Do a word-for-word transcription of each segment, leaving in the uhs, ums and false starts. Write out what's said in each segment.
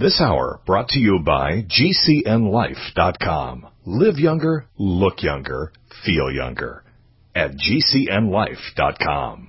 This hour brought to you by G C N Life dot com. Live younger, look younger, feel younger at G C N Life dot com.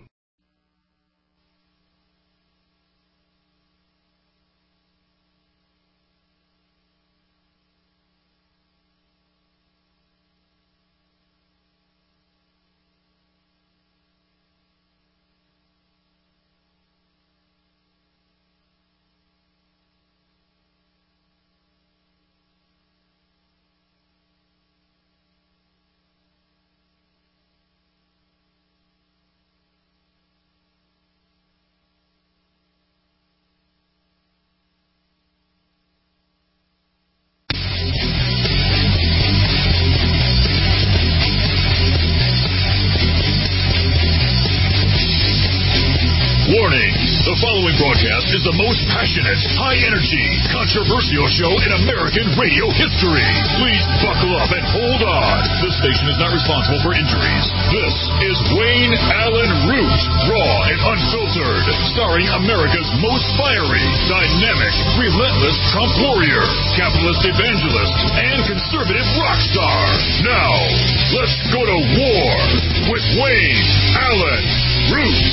Warning, the following broadcast is the most passionate, high-energy, controversial show in American radio history. Please buckle up and hold on. This station is not responsible for injuries. This is Wayne Allen Root, raw and unfiltered, starring America's most fiery, dynamic, relentless Trump warrior, capitalist evangelist, and conservative rock star. Now, let's go to war with Wayne Allen Root.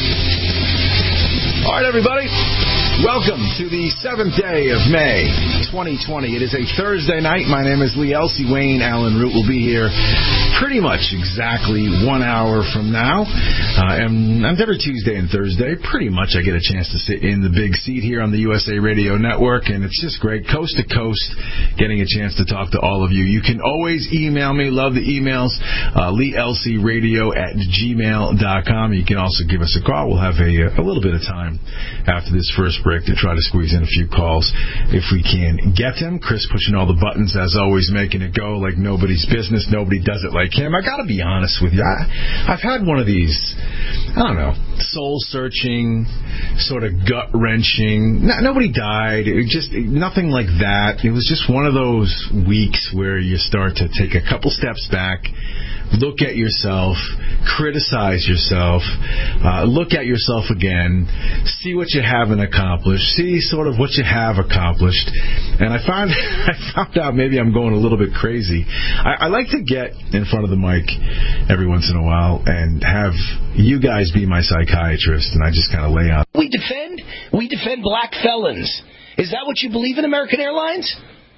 All right, everybody. Welcome to the seventh day of May, twenty twenty. It is a Thursday night. My name is Lee Elsey. Wayne Allen Root will be here pretty much exactly one hour from now. Uh, and on every Tuesday and Thursday, pretty much I get a chance to sit in the big seat here on the U S A Radio Network, and it's just great, coast to coast, getting a chance to talk to all of you. You can always email me. Love the emails. Uh, Lee Elsey Radio at gmail dot com. You can also give us a call. We'll have a, a little bit of time after this first break to try to squeeze in a few calls if we can get him. Chris pushing all the buttons, as always, making it go like nobody's business. Nobody does it like him. I got to be honest with you. I, I've had one of these, I don't know, soul-searching, sort of gut-wrenching. No, nobody died. It was just nothing like that. It was just one of those weeks where you start to take a couple steps back, look at yourself, criticize yourself, uh, look at yourself again, see what you haven't accomplished, see sort of what you have accomplished. And I found I found out maybe I'm going a little bit crazy. I, I like to get in front of the mic every once in a while and have you guys be my psychiatrist, and I just kind of lay out. We defend, we defend black felons. Is that what you believe in, American Airlines?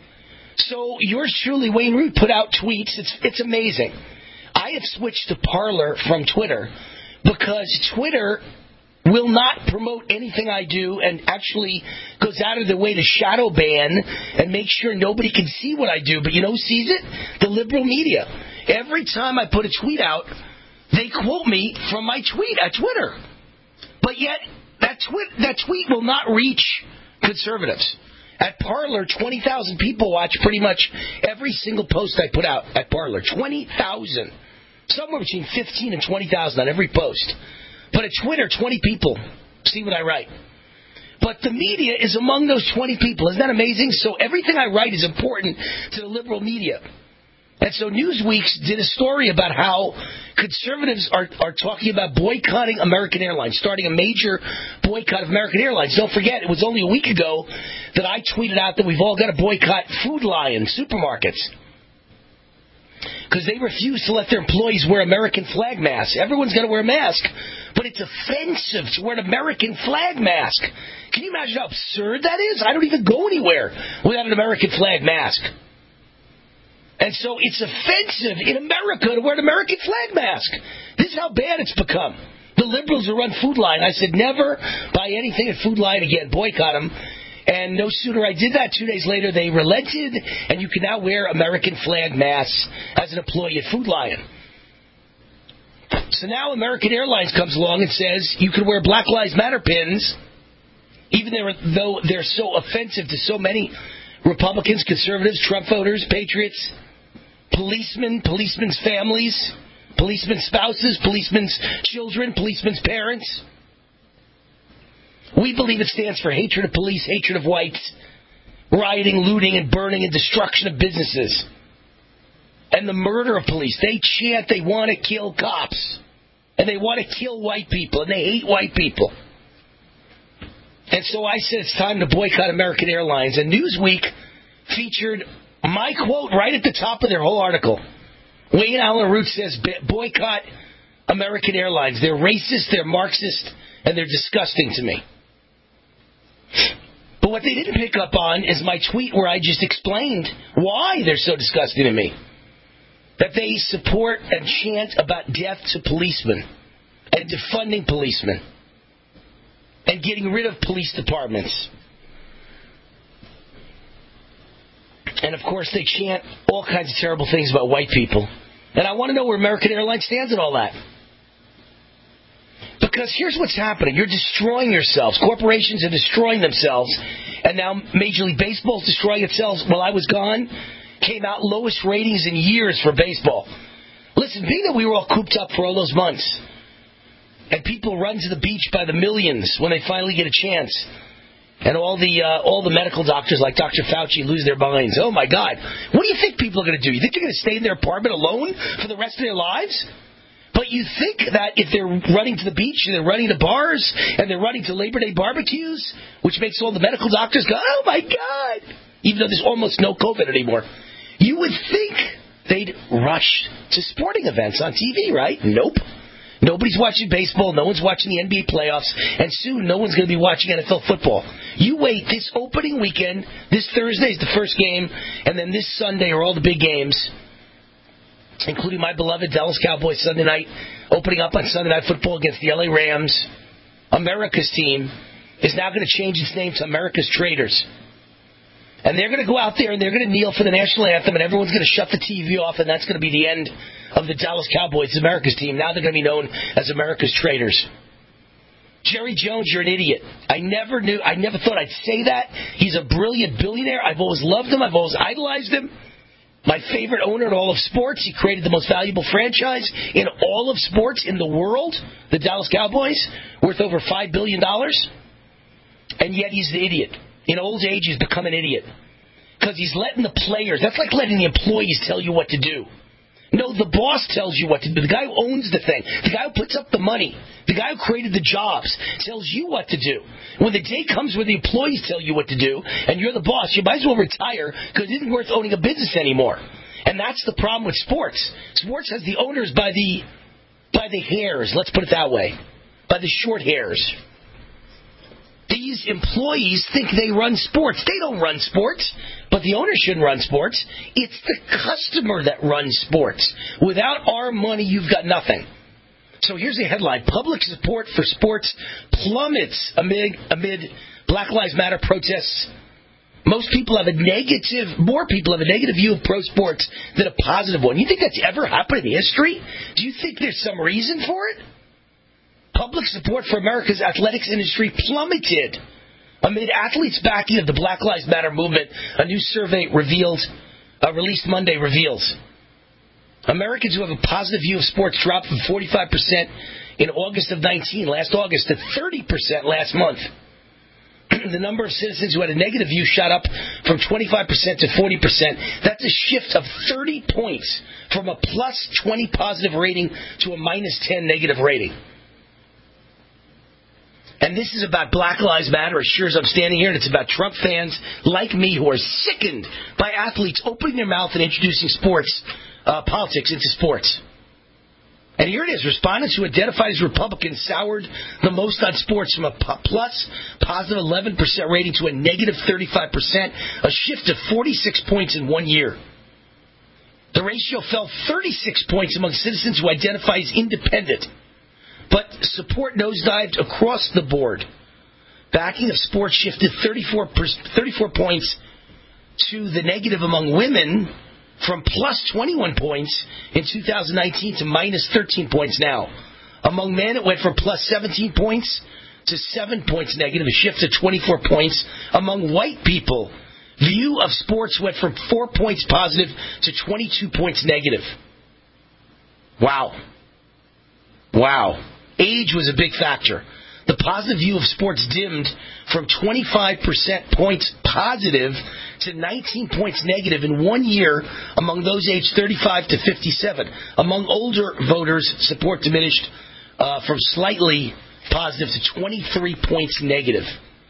So yours truly, Wayne Root, put out tweets. It's it's amazing. I have switched to Parler from Twitter because Twitter will not promote anything I do and actually goes out of their way to shadow ban and make sure nobody can see what I do. But you know who sees it? The liberal media. Every time I put a tweet out, they quote me from my tweet at Twitter. But yet, that, twi- that tweet will not reach conservatives. At Parler, twenty thousand people watch pretty much every single post I put out at Parler. twenty thousand. Somewhere between fifteen and twenty thousand on every post. But at Twitter, twenty people see what I write. But the media is among those twenty people. Isn't that amazing? So everything I write is important to the liberal media. And so Newsweek did a story about how conservatives are, are talking about boycotting American Airlines, starting a major boycott of American Airlines. Don't forget, it was only a week ago that I tweeted out that we've all got to boycott Food Lion supermarkets because they refuse to let their employees wear American flag masks. Everyone's got to wear a mask, but it's offensive to wear an American flag mask. Can you imagine how absurd that is? I don't even go anywhere without an American flag mask. And so it's offensive in America to wear an American flag mask. This is how bad it's become. The liberals who run Food Lion, I said never buy anything at Food Lion again, boycott them. And no sooner I did that, two days later they relented, and you can now wear American flag masks as an employee at Food Lion. So now American Airlines comes along and says you can wear Black Lives Matter pins, even though they're so offensive to so many Republicans, conservatives, Trump voters, patriots, policemen, policemen's families, policemen's spouses, policemen's children, policemen's parents. We believe it stands for hatred of police, hatred of whites, rioting, looting, and burning and destruction of businesses, and the murder of police. They chant they want to kill cops, and they want to kill white people, and they hate white people. And so I said it's time to boycott American Airlines. And Newsweek featured my quote right at the top of their whole article. Wayne Allen Root says, boycott American Airlines. They're racist, they're Marxist, and they're disgusting to me. But what they didn't pick up on is my tweet where I just explained why they're so disgusting to me. That they support and chant about death to policemen and defunding policemen and getting rid of police departments. And, of course, they chant all kinds of terrible things about white people. And I want to know where American Airlines stands in all that. Because here's what's happening. You're destroying yourselves. Corporations are destroying themselves. And now Major League Baseball is destroying itself. While I was gone, came out lowest ratings in years for baseball. Listen, being that we were all cooped up for all those months, and people run to the beach by the millions when they finally get a chance, and all the uh, all the medical doctors like Doctor Fauci lose their minds. Oh, my God. What do you think people are going to do? You think they're going to stay in their apartment alone for the rest of their lives? But you think that if they're running to the beach and they're running to bars and they're running to Labor Day barbecues, which makes all the medical doctors go, oh, my God, even though there's almost no COVID anymore, you would think they'd rush to sporting events on T V, right? Nope. Nobody's watching baseball. No one's watching the N B A playoffs. And soon, no one's going to be watching N F L football. You wait. This opening weekend, this Thursday is the first game, and then this Sunday are all the big games, including my beloved Dallas Cowboys Sunday night, opening up on Sunday Night Football against the L A Rams. America's team is now going to change its name to America's Traitors. And they're going to go out there and they're going to kneel for the national anthem, and everyone's going to shut the T V off, and that's going to be the end of the Dallas Cowboys, America's team. Now they're going to be known as America's Traitors. Jerry Jones, you're an idiot. I never knew, I never thought I'd say that. He's a brilliant billionaire. I've always loved him. I've always idolized him. My favorite owner in all of sports. He created the most valuable franchise in all of sports in the world, the Dallas Cowboys, worth over five billion dollars. And yet he's the idiot. In old age, he's become an idiot. Because he's letting the players, that's like letting the employees tell you what to do. No, the boss tells you what to do. The guy who owns the thing, the guy who puts up the money, the guy who created the jobs tells you what to do. When the day comes where the employees tell you what to do, and you're the boss, you might as well retire because it isn't worth owning a business anymore. And that's the problem with sports. Sports has the owners by the by the hairs, let's put it that way, by the short hairs. These employees think they run sports. They don't run sports, but the owner shouldn't run sports. It's the customer that runs sports. Without our money, you've got nothing. So here's the headline. Public support for sports plummets amid, amid Black Lives Matter protests. Most people have a negative, more people have a negative view of pro sports than a positive one. You think that's ever happened in history? Do you think there's some reason for it? Public support for America's athletics industry plummeted amid athletes' backing of the Black Lives Matter movement. A new survey revealed, uh, released Monday reveals. Americans who have a positive view of sports dropped from forty-five percent in August of nineteen, last August, to thirty percent last month. The number of citizens who had a negative view shot up from twenty-five percent to forty percent. That's a shift of thirty points from a plus twenty positive rating to a minus ten negative rating. And this is about Black Lives Matter, as sure as I'm standing here, and it's about Trump fans like me who are sickened by athletes opening their mouth and introducing sports, uh, politics into sports. And here it is. Respondents who identified as Republicans soured the most on sports from a plus positive eleven percent rating to a negative thirty-five percent, a shift of forty-six points in one year. The ratio fell thirty-six points among citizens who identify as independent. But support nosedived across the board. Backing of sports shifted thirty-four, thirty-four points to the negative among women, from plus twenty-one points in two thousand nineteen to minus thirteen points now. Among men, it went from plus seventeen points to seven points negative, a shift of twenty-four points. Among white people, view of sports went from four points positive to twenty-two points negative. Wow. Wow. Age was a big factor. The positive view of sports dimmed from twenty-five percent points positive to nineteen points negative in one year among those aged thirty-five to fifty-seven. Among older voters, support diminished uh, from slightly positive to twenty-three points negative.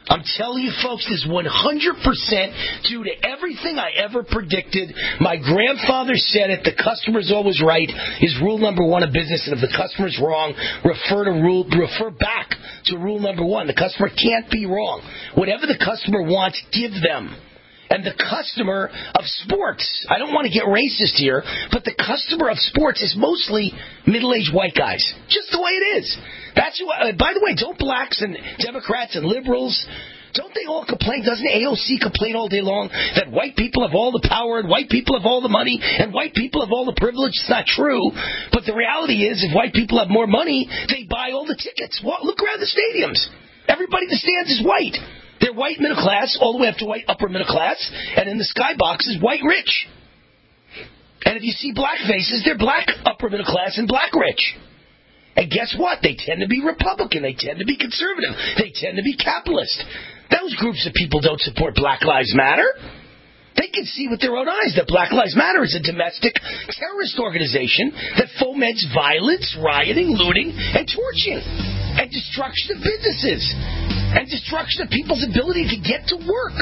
I'm telling you, folks, this is one hundred percent due to everything I ever predicted. My grandfather said it, the customer's always right, is rule number one of business, and if the customer's wrong, refer to rule, refer back to rule number one. The customer can't be wrong. Whatever the customer wants, give them. And the customer of sports, I don't want to get racist here, but the customer of sports is mostly middle-aged white guys. Just the way it is. That's who, uh, by the way, don't blacks and Democrats and liberals, don't they all complain? Doesn't A O C complain all day long that white people have all the power and white people have all the money and white people have all the privilege? It's not true. But the reality is if white people have more money, they buy all the tickets. Well, look around the stadiums. Everybody in the stands is white. They're white middle class, all the way up to white upper middle class, and in the skybox is white rich. And if you see black faces, they're black upper middle class and black rich. And guess what? They tend to be Republican. They tend to be conservative. They tend to be capitalist. Those groups of people don't support Black Lives Matter. They can see with their own eyes that Black Lives Matter is a domestic terrorist organization that foments violence, rioting, looting, and torching, and destruction of businesses, and destruction of people's ability to get to work.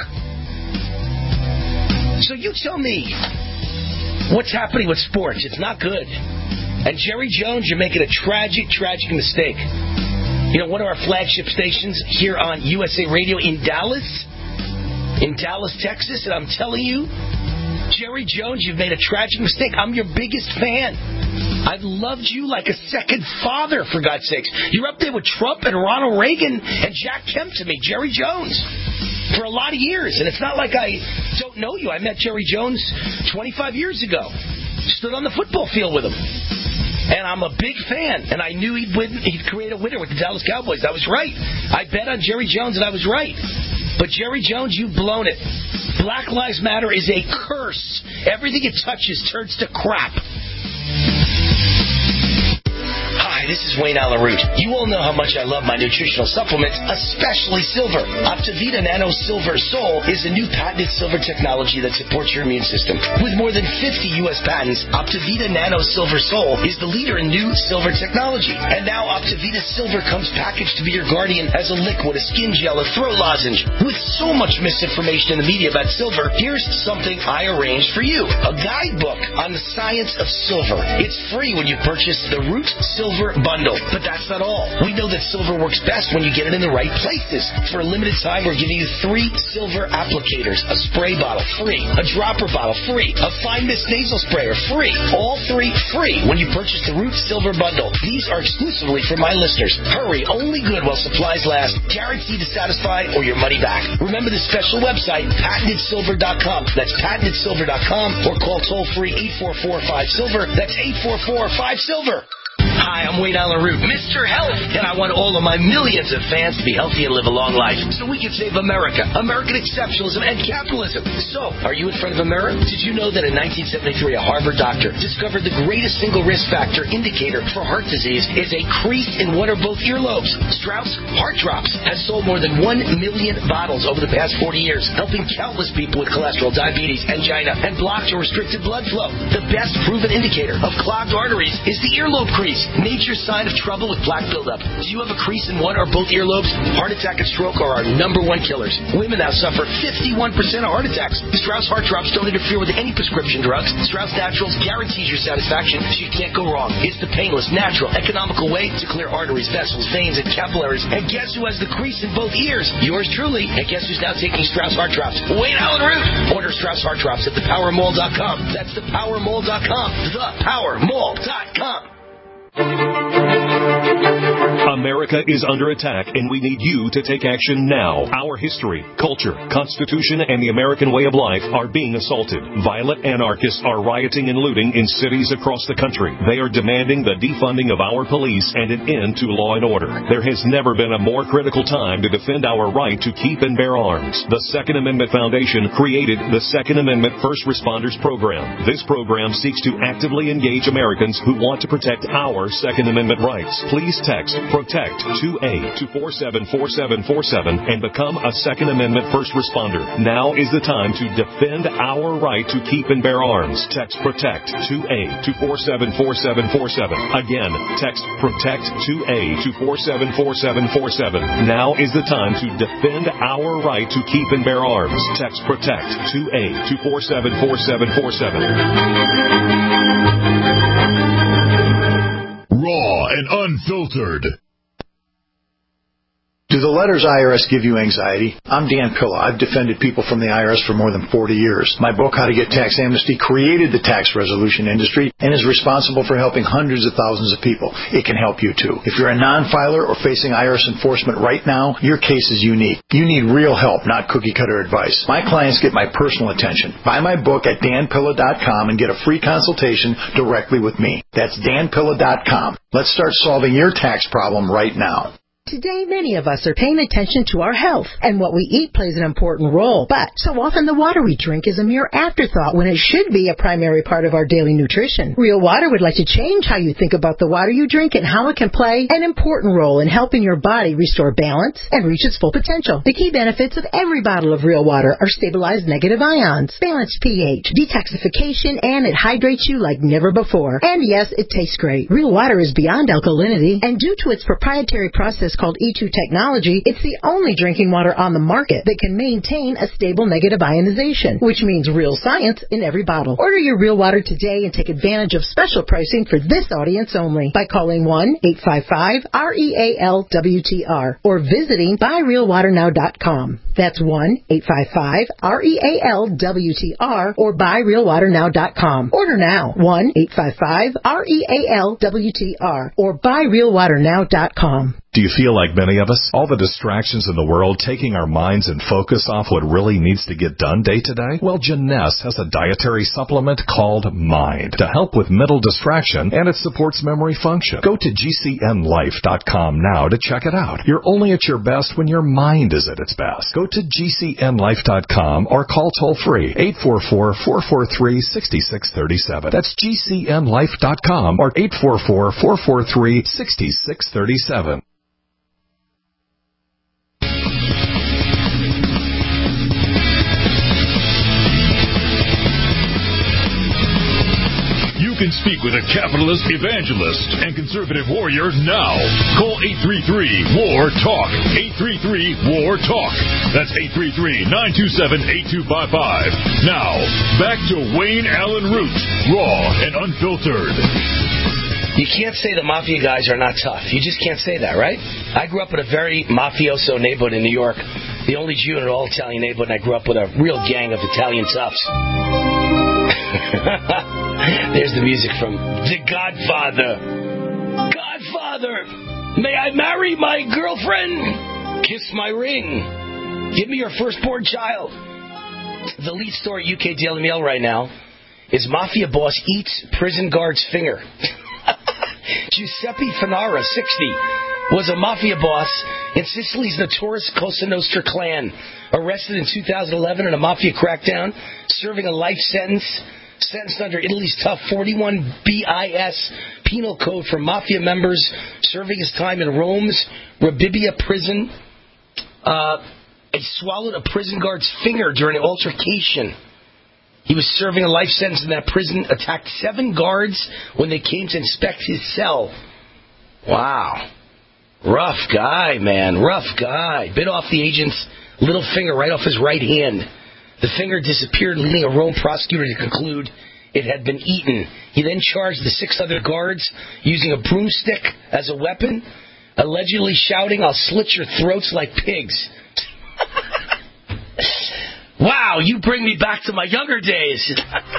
So you tell me what's happening with sports. It's not good. And Jerry Jones, you're making a tragic, tragic mistake. You know, one of our flagship stations here on U S A Radio in Dallas, in Dallas, Texas, and I'm telling you, Jerry Jones, you've made a tragic mistake. I'm your biggest fan. I've loved you like a second father, for God's sakes. You're up there with Trump and Ronald Reagan and Jack Kemp to me, Jerry Jones, for a lot of years. And it's not like I don't know you. I met Jerry Jones twenty-five years ago. Stood on the football field with him. And I'm a big fan. And I knew he'd win, he'd create a winner with the Dallas Cowboys. I was right. I bet on Jerry Jones and I was right. But Jerry Jones, you've blown it. Black Lives Matter is a curse. Everything it touches turns to crap. Hi, this is Wayne Allen Root. You all know how much I love my nutritional supplements, especially silver. Optivita Nano Silver Sol is a new patented silver technology that supports your immune system. With more than fifty U S patents, Optivita Nano Silver Sol is the leader in new silver technology. And now Optivita Silver comes packaged to be your guardian as a liquid, a skin gel, a throat lozenge. With so much misinformation in the media about silver, here's something I arranged for you. A guidebook on the science of silver. It's free when you purchase the Root Silver Bundle. But that's not all. We know that silver works best when you get it in the right places. For a limited time, we're giving you three silver applicators. A spray bottle, free. A dropper bottle, free. A fine mist nasal sprayer, free. All three free when you purchase the Root Silver Bundle. These are exclusively for my listeners. Hurry, only good while supplies last. Guaranteed to satisfy or your money back. Remember the special website, patented silver dot com. That's patented silver dot com or call toll-free eight four four five silver. That's eight four four five silver. Hi, I'm Wayne Allen Root, Mister Health, and I want all of my millions of fans to be healthy and live a long life so we can save America, American exceptionalism, and capitalism. So, are you in front of a mirror? Did you know that in nineteen seventy-three, a Harvard doctor discovered the greatest single risk factor indicator for heart disease is a crease in one or both earlobes? Strauss Heart Drops has sold more than one million bottles over the past forty years, helping countless people with cholesterol, diabetes, angina, and blocked or restricted blood flow. The best proven indicator of clogged arteries is the earlobe crease. Nature's sign of trouble with plaque buildup. Do you have a crease in one or both earlobes? Heart attack and stroke are our number one killers. Women now suffer fifty-one percent of heart attacks. Strauss Heart Drops don't interfere with any prescription drugs. Strauss Naturals guarantees your satisfaction, so you can't go wrong. It's the painless, natural, economical way to clear arteries, vessels, veins, and capillaries. And guess who has the crease in both ears? Yours truly. And guess who's now taking Strauss Heart Drops? Wayne Allen Root. Order Strauss Heart Drops at the power mall dot com. That's the power mall dot com. the power mall dot com. America is under attack, and we need you to take action now. Our history, culture, constitution, and the American way of life are being assaulted. Violent anarchists are rioting and looting in cities across the country. They are demanding the defunding of our police and an end to law and order. There has never been a more critical time to defend our right to keep and bear arms. The Second Amendment Foundation created the Second Amendment First Responders Program. This program seeks to actively engage Americans who want to protect our Second Amendment rights. Please text PROTECT two A to four seven four seven four seven and become a Second Amendment first responder. Now is the time to defend our right to keep and bear arms. Text PROTECT two A to four seven four seven four seven. Again, text PROTECT two A to four seven four seven four seven. Now is the time to defend our right to keep and bear arms. Text PROTECT two A to four seven four seven four seven. Raw and unfiltered. Do the letters I R S give you anxiety? I'm Dan Pilla. I've defended people from the I R S for more than forty years. My book, How to Get Tax Amnesty, created the tax resolution industry and is responsible for helping hundreds of thousands of people. It can help you, too. If you're a non-filer or facing I R S enforcement right now, your case is unique. You need real help, not cookie-cutter advice. My clients get my personal attention. Buy my book at dan pilla dot com and get a free consultation directly with me. That's dan pilla dot com. Let's start solving your tax problem right now. Today, many of us are paying attention to our health, and what we eat plays an important role. But so often the water we drink is a mere afterthought when it should be a primary part of our daily nutrition. Real Water would like to change how you think about the water you drink and how it can play an important role in helping your body restore balance and reach its full potential. The key benefits of every bottle of Real Water are stabilized negative ions, balanced pH, detoxification, and it hydrates you like never before. And yes, it tastes great. Real Water is beyond alkalinity, and due to its proprietary process called E two technology, it's the only drinking water on the market that can maintain a stable negative ionization, which means real science in every bottle. Order your Real Water today and take advantage of special pricing for this audience only by calling one eight five five R E A L W T R or visiting buy real water now dot com. That's one eight five five R E A L W T R or buy real water now dot com. Order now, one eight five five R E A L W T R or buy real water now dot com. Do you feel like many of us? All the distractions in the world taking our minds and focus off what really needs to get done day to day? Well, Jeunesse has a dietary supplement called Mind to help with mental distraction, and it supports memory function. Go to G C N life dot com now to check it out. You're only at your best when your mind is at its best. Go to G C N life dot com or call toll-free eight four four, four four three, six six three seven. That's G C N life dot com or eight four four, four four three, six six three seven. You can speak with a capitalist evangelist and conservative warrior now. Call eight three three, W A R, TALK. eight three three, W A R, TALK. That's eight three three, nine two seven, eight two five five. Now, back to Wayne Allen Root, raw and unfiltered. You can't say the mafia guys are not tough. You just can't say that, right? I grew up in a very mafioso neighborhood in New York, the only Jew in an all-Italian neighborhood, and I grew up with a real gang of Italian toughs. There's the music from The Godfather. Godfather, may I marry my girlfriend? Kiss my ring. Give me your firstborn child. The lead story at U K Daily Mail right now is mafia boss eats prison guard's finger. Giuseppe Finara, sixty, was a mafia boss in Sicily's notorious Cosa Nostra clan. Arrested in two thousand eleven in a mafia crackdown, serving a life sentence. Sentenced under Italy's tough forty-one B I S penal code for mafia members, serving his time in Rome's Rebibbia prison. Uh, he swallowed a prison guard's finger during an altercation. He was serving a life sentence in that prison, attacked seven guards when they came to inspect his cell. Wow. Rough guy, man. Rough guy. Bit off the agent's little finger right off his right hand. The finger disappeared, leading a Rome prosecutor to conclude it had been eaten. He then charged the six other guards using a broomstick as a weapon, allegedly shouting, "I'll slit your throats like pigs." Wow, you bring me back to my younger days.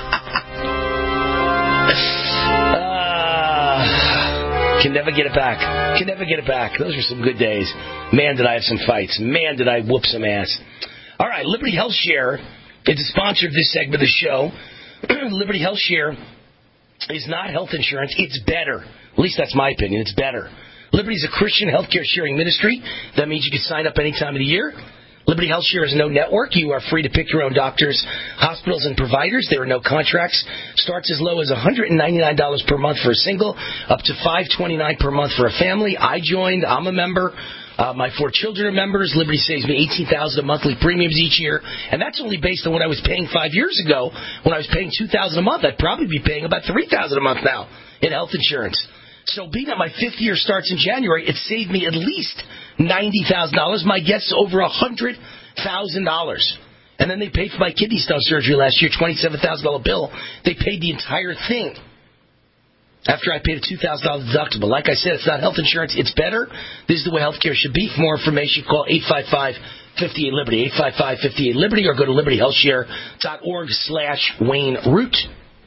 uh, can never get it back. Can never get it back. Those were some good days. Man, did I have some fights. Man, did I whoop some ass. All right, Liberty Health Share is the sponsor of this segment of the show. Liberty Health Share is not health insurance. It's better. At least that's my opinion. It's better. Liberty is a Christian healthcare sharing ministry. That means you can sign up any time of the year. Liberty Health Share is no network. You are free to pick your own doctors, hospitals, and providers. There are no contracts. Starts as low as one hundred ninety-nine dollars per month for a single, up to five hundred twenty-nine dollars per month for a family. I joined. I'm a member. Uh, my four children are members. Liberty saves me eighteen thousand dollars of monthly premiums each year, and that's only based on what I was paying five years ago. When I was paying two thousand dollars a month, I'd probably be paying about three thousand dollars a month now in health insurance. So being that my fifth year starts in January, it saved me at least ninety thousand dollars. My guess over one hundred thousand dollars. And then they paid for my kidney stone surgery last year, twenty-seven thousand dollars bill. They paid the entire thing after I paid a two thousand dollars deductible. Like I said, it's not health insurance. It's better. This is the way healthcare should be. For more information, call eight five five, five eight, Liberty, eight five five, five eight, Liberty, or go to liberty health share dot org slash Wayne Root.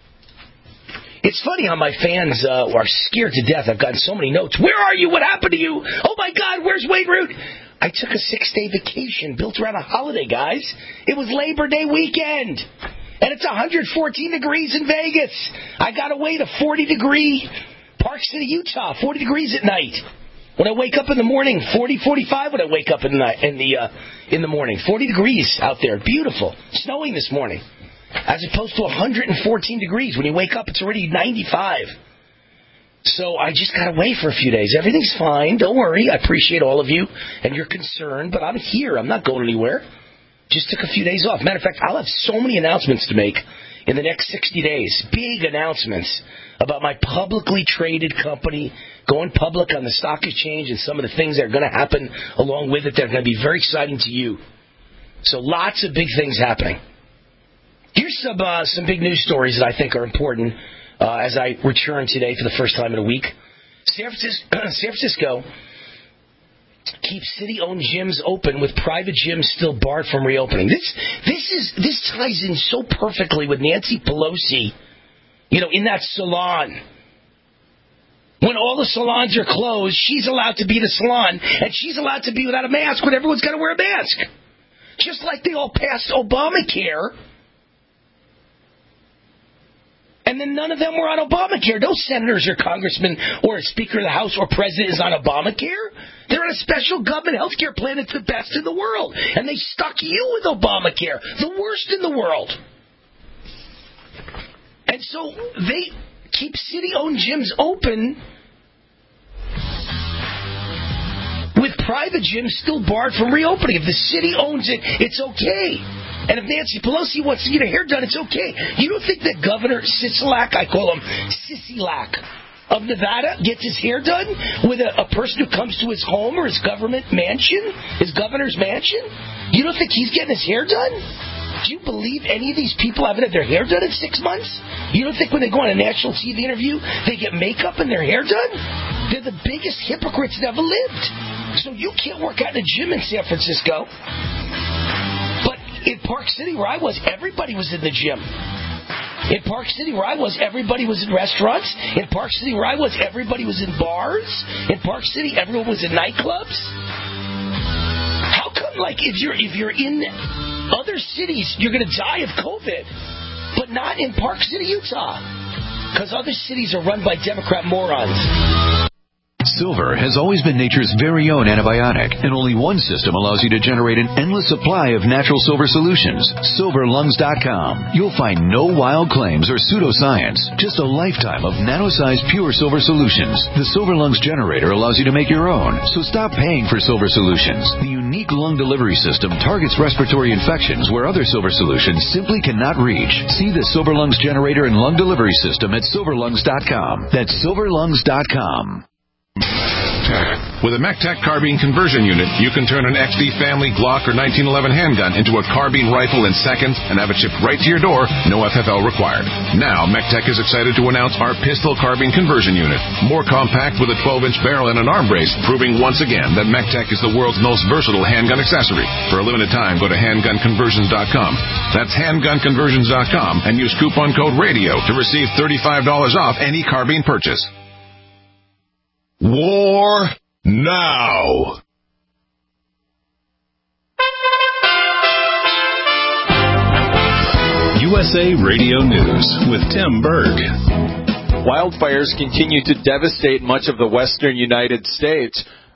It's funny how my fans uh, are scared to death. I've gotten so many notes. Where are you? What happened to you? Oh, my God, where's Wayne Root? I took a six-day vacation built around a holiday, guys. It was Labor Day weekend, and it's one hundred fourteen degrees in Vegas. I got away to forty degree Park City, Utah, forty degrees at night. When I wake up in the morning, forty, forty-five when I wake up in the in the uh, in the morning, forty degrees out there, beautiful. Snowing this morning, as opposed to one hundred fourteen degrees. When you wake up, it's already ninety-five. So I just got away for a few days. Everything's fine. Don't worry. I appreciate all of you and your concern, but I'm here. I'm not going anywhere. Just took a few days off. Matter of fact, I'll have so many announcements to make in the next sixty days. Big announcements about my publicly traded company going public on the stock exchange and some of the things that are going to happen along with it that are going to be very exciting to you. So lots of big things happening. Here's some uh, some big news stories that I think are important. Uh, as I return today for the first time in a week, San Francisco, San Francisco keeps city-owned gyms open with private gyms still barred from reopening. This this is this ties in so perfectly with Nancy Pelosi, you know, in that salon. When all the salons are closed, she's allowed to be the salon, and she's allowed to be without a mask when everyone's got to wear a mask. Just like they all passed Obamacare. And then none of them were on Obamacare. No senators or congressmen or a Speaker of the House or president is on Obamacare. They're on a special government health care plan that's the best in the world. And they stuck you with Obamacare, the worst in the world. And so they keep city-owned gyms open with private gyms still barred from reopening. If the city owns it, it's okay. And if Nancy Pelosi wants to get her hair done, it's okay. You don't think that Governor Sisolak, I call him Sisolak, of Nevada, gets his hair done with a, a person who comes to his home or his government mansion, his governor's mansion? You don't think he's getting his hair done? Do you believe any of these people haven't had their hair done in six months? You don't think when they go on a national T V interview, they get makeup and their hair done? They're the biggest hypocrites that ever lived. So you can't work out in a gym in San Francisco. In Park City, where I was, everybody was in the gym. In Park City, where I was, everybody was in restaurants. In Park City, where I was, everybody was in bars. In Park City, everyone was in nightclubs. How come, like, if you're if you're in other cities, you're going to die of COVID, but not in Park City, Utah? Because other cities are run by Democrat morons. Silver has always been nature's very own antibiotic, and only one system allows you to generate an endless supply of natural silver solutions. silver lungs dot com. You'll find no wild claims or pseudoscience, just a lifetime of nano-sized pure silver solutions. The Silver Lungs generator allows you to make your own, so stop paying for silver solutions. The unique lung delivery system targets respiratory infections where other silver solutions simply cannot reach. See the Silver Lungs generator and lung delivery system at silver lungs dot com. That's silver lungs dot com. With a MECTEC carbine conversion unit, you can turn an X D Family, Glock, or nineteen eleven handgun into a carbine rifle in seconds and have it shipped right to your door, no F F L required. Now, MECTEC is excited to announce our pistol carbine conversion unit. More compact with a twelve inch barrel and an arm brace, proving once again that MECTEC is the world's most versatile handgun accessory. For a limited time, go to handgun conversions dot com. That's handgun conversions dot com and use coupon code RADIO to receive thirty-five dollars off any carbine purchase. War now. U S A Radio News with Tim Berg. Wildfires continue to devastate much of the western United States.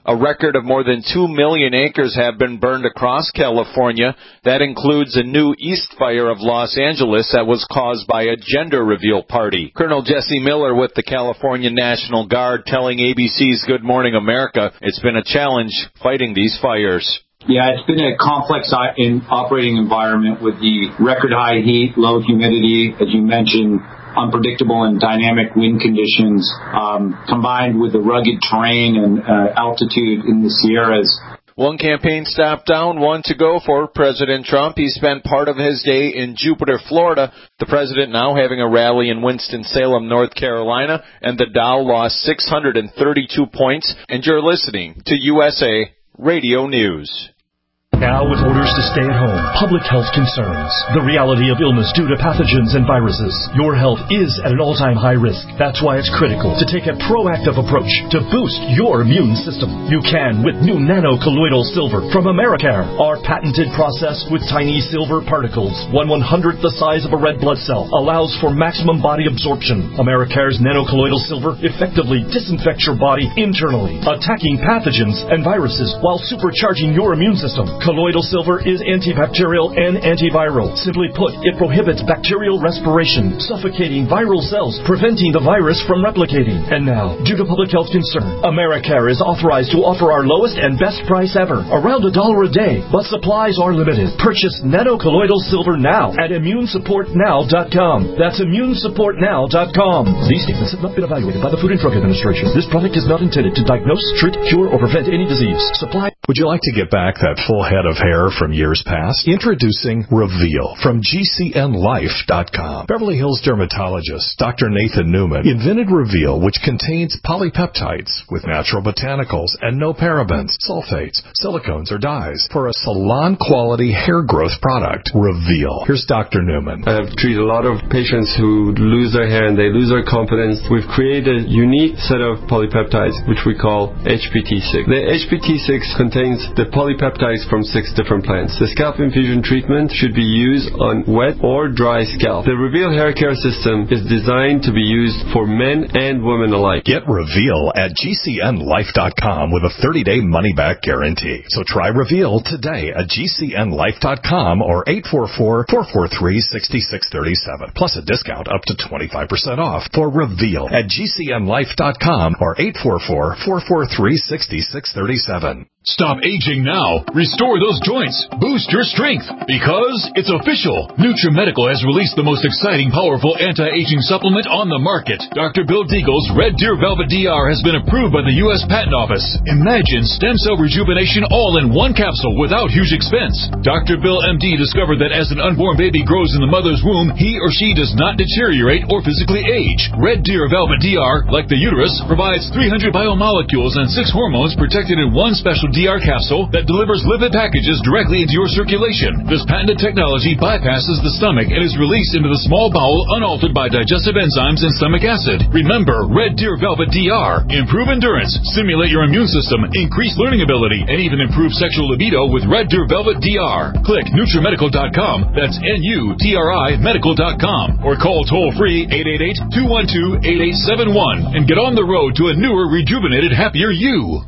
A record of more than two million acres have been burned across California. That includes a new East Fire of Los Angeles that was caused by a gender reveal party. Colonel Jesse Miller with the California National Guard telling A B C's Good Morning America it's been a challenge fighting these fires. Yeah, it's been a complex in operating environment with the record high heat, low humidity, as you mentioned, unpredictable and dynamic wind conditions, um, combined with the rugged terrain and uh, altitude in the Sierras. One campaign stop down, one to go for President Trump. He spent part of his day in Jupiter, Florida. The president now having a rally in Winston-Salem, North Carolina, and the Dow lost six hundred thirty-two points. And you're listening to U S A Radio News. Now with orders to stay at home, public health concerns, the reality of illness due to pathogens and viruses, your health is at an all-time high risk. That's why it's critical to take a proactive approach to boost your immune system. You can with new nano-colloidal silver from Americare. Our patented process with tiny silver particles, one one-hundredth the size of a red blood cell, allows for maximum body absorption. Americare's nano-colloidal silver effectively disinfects your body internally, attacking pathogens and viruses while supercharging your immune system. Colloidal silver is antibacterial and antiviral. Simply put, it prohibits bacterial respiration, suffocating viral cells, preventing the virus from replicating. And now, due to public health concern, Americare is authorized to offer our lowest and best price ever, around a dollar a day, but supplies are limited. Purchase nano-colloidal silver now at immune support now dot com. That's immune support now dot com. These statements have not been evaluated by the Food and Drug Administration. This product is not intended to diagnose, treat, cure, or prevent any disease. Supply. Would you like to get back that full head of hair from years past? Introducing Reveal from G C N life dot com. Beverly Hills dermatologist Doctor Nathan Newman invented Reveal, which contains polypeptides with natural botanicals and no parabens, sulfates, silicones, or dyes for a salon-quality hair growth product. Reveal. Here's Doctor Newman. I've treated a lot of patients who lose their hair and they lose their confidence. We've created a unique set of polypeptides, which we call H P T six. The H P T six contains the polypeptides from six different plants. The scalp infusion treatment should be used on wet or dry scalp. The Reveal hair care system is designed to be used for men and women alike. Get Reveal at G C N life dot com with a thirty-day money-back guarantee. So try Reveal today at G C N life dot com or eight four four, four four three, six six three seven. Plus a discount up to twenty-five percent off for Reveal at G C N life dot com or eight four four, four four three, six six three seven. Stop aging now. Restore those joints. Boost your strength. Because it's official. NutriMedical has released the most exciting, powerful anti-aging supplement on the market. Doctor Bill Deagle's Red Deer Velvet D R has been approved by the U S Patent Office. Imagine stem cell rejuvenation all in one capsule without huge expense. Doctor Bill M D discovered that as an unborn baby grows in the mother's womb, he or she does not deteriorate or physically age. Red Deer Velvet D R, like the uterus, provides three hundred biomolecules and six hormones protected in one special D R capsule that delivers lipid packages directly into your circulation. This patented technology bypasses the stomach and is released into the small bowel unaltered by digestive enzymes and stomach acid. Remember, Red Deer Velvet D R. Improve endurance, stimulate your immune system, increase learning ability, and even improve sexual libido with Red Deer Velvet D R. Click NutriMedical dot com, that's N U T R I medical dot com, or call toll-free eight eight eight, two one two, eight eight seven one and get on the road to a newer, rejuvenated, happier you.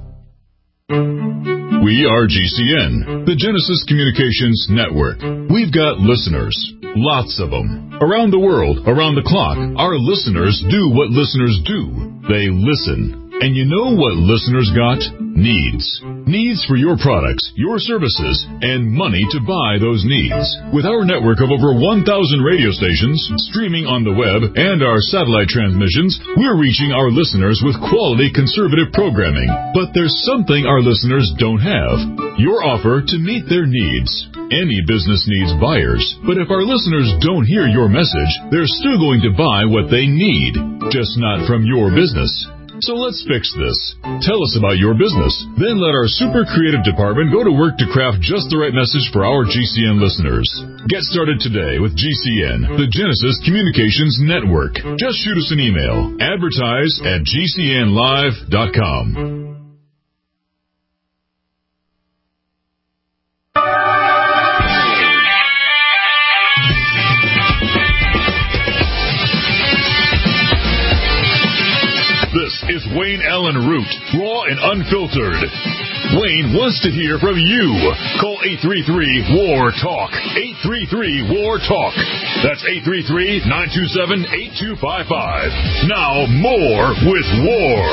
We are G C N, the Genesis Communications Network. We've got listeners, lots of them. Around the world, around the clock, our listeners do what listeners do. They listen. And you know what listeners got? Needs. Needs for your products, your services, and money to buy those needs. With our network of over one thousand radio stations, streaming on the web, and our satellite transmissions, we're reaching our listeners with quality conservative programming. But there's something our listeners don't have. Your offer to meet their needs. Any business needs buyers, but if our listeners don't hear your message, they're still going to buy what they need, just not from your business. So let's fix this. Tell us about your business. Then let our super creative department go to work to craft just the right message for our G C N listeners. Get started today with G C N, the Genesis Communications Network. Just shoot us an email. Advertise at G C N live dot com. This is Wayne Allen Root, raw and unfiltered. Wayne wants to hear from you. Call eight three three, W A R, TALK. eight three three, W A R, TALK. That's eight three three, nine two seven, eight two five five. Now, more with W A R.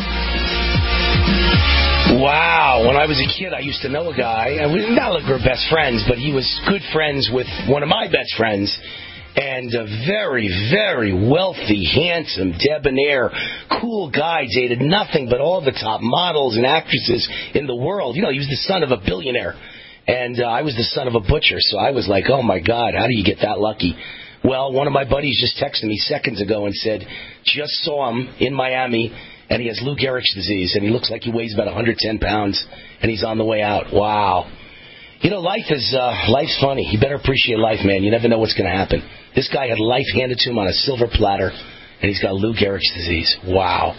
Wow. When I was a kid, I used to know a guy, and we not like we were best friends, but he was good friends with one of my best friends, and a very, very wealthy, handsome, debonair, cool guy, dated nothing but all the top models and actresses in the world. You know, he was the son of a billionaire, and uh, I was the son of a butcher, so I was like, oh, my God, how do you get that lucky? Well, one of my buddies just texted me seconds ago and said, just saw him in Miami, and he has Lou Gehrig's disease, and he looks like he weighs about one hundred ten pounds, and he's on the way out. Wow. You know, life is uh, life's funny. You better appreciate life, man. You never know what's going to happen. This guy had life handed to him on a silver platter, and he's got Lou Gehrig's disease. Wow.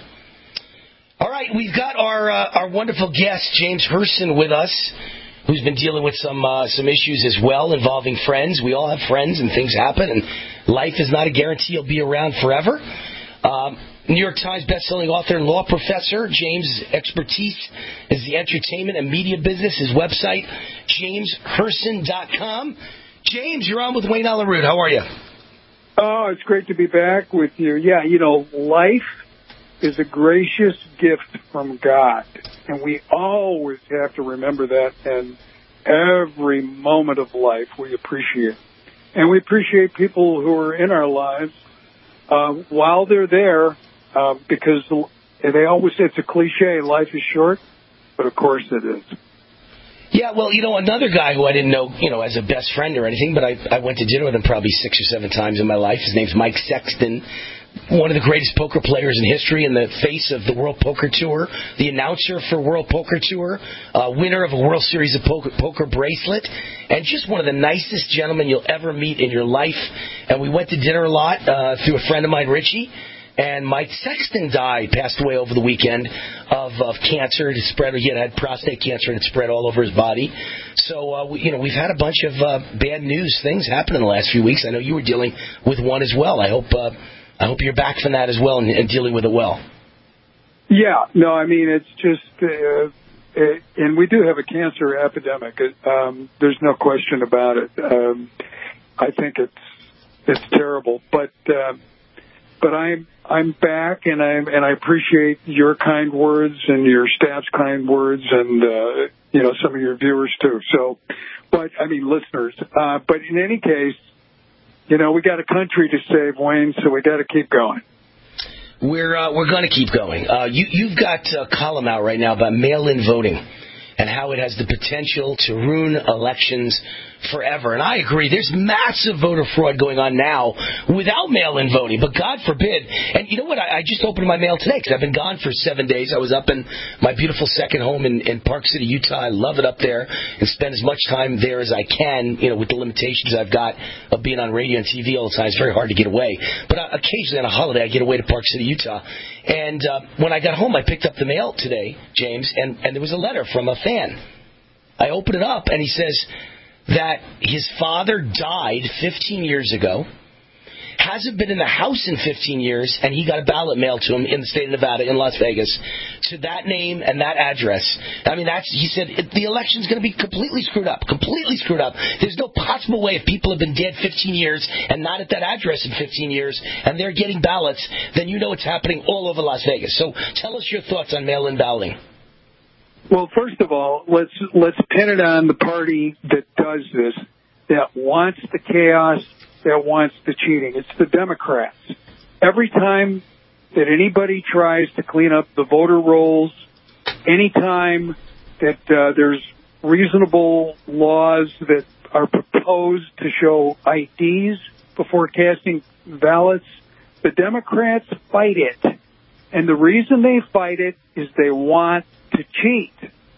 All right, we've got our uh, our wonderful guest, James Herson, with us, who's been dealing with some uh, some issues as well involving friends. We all have friends, and things happen, and life is not a guarantee you'll be around forever. Um, New York Times bestselling author and law professor. James' expertise is the entertainment and media business. His website, james herson dot com. James, you're on with Wayne Allen Root. How are you? Oh, it's great to be back with you. Yeah, you know, life is a gracious gift from God, and we always have to remember that, and every moment of life we appreciate. And we appreciate people who are in our lives uh, while they're there, uh, because they always say it's a cliche, life is short, but of course it is. Yeah, well, you know, another guy who I didn't know, you know, as a best friend or anything, but I, I went to dinner with him probably six or seven times in my life. His name's Mike Sexton, one of the greatest poker players in history, in the face of the World Poker Tour, the announcer for World Poker Tour, uh, winner of a World Series of Poker, poker bracelet, and just one of the nicest gentlemen you'll ever meet in your life. And we went to dinner a lot uh, through a friend of mine, Richie. And Mike Sexton died, passed away over the weekend of, of cancer. It spread. He had prostate cancer, and it spread all over his body. So, uh, we, you know, we've had a bunch of uh, bad news things happen in the last few weeks. I know you were dealing with one as well. I hope uh, I hope you're back from that as well and, and dealing with it well. Yeah, no, I mean, it's just, uh, it, and we do have a cancer epidemic. It, um, there's no question about it. Um, I think it's it's terrible, but uh, but I'm I'm back, and I and I appreciate your kind words and your staff's kind words, and uh, you know, some of your viewers too. So, but I mean, listeners. Uh, but in any case, you know, we got a country to save, Wayne, so we got to keep going. We're uh, we're going to keep going. Uh, you you've got a column out right now about mail-in voting and how it has the potential to ruin elections forever. And I agree. There's massive voter fraud going on now without mail-in voting, but God forbid. And you know what? I, I just opened my mail today because I've been gone for seven days. I was up in my beautiful second home in, in Park City, Utah. I love it up there and spend as much time there as I can, you know, with the limitations I've got of being on radio and T V all the time. It's very hard to get away. But uh, occasionally on a holiday, I get away to Park City, Utah. And uh, when I got home, I picked up the mail today, James, and, and there was a letter from a fan. I opened it up, and he says that his father died fifteen years ago, hasn't been in the house in fifteen years, and he got a ballot mailed to him in the state of Nevada, in Las Vegas, to that name and that address. I mean, that's, he said, it, the election's going to be completely screwed up, completely screwed up. There's no possible way if people have been dead fifteen years and not at that address in fifteen years, and they're getting ballots, then you know it's happening all over Las Vegas. So tell us your thoughts on mail-in balloting. Well, first of all, let's let's pin it on the party that does this, that wants the chaos, that wants the cheating. It's the Democrats. Every time that anybody tries to clean up the voter rolls, any time that uh, there's reasonable laws that are proposed to show I Ds before casting ballots, the Democrats fight it. And the reason they fight it is they want to cheat.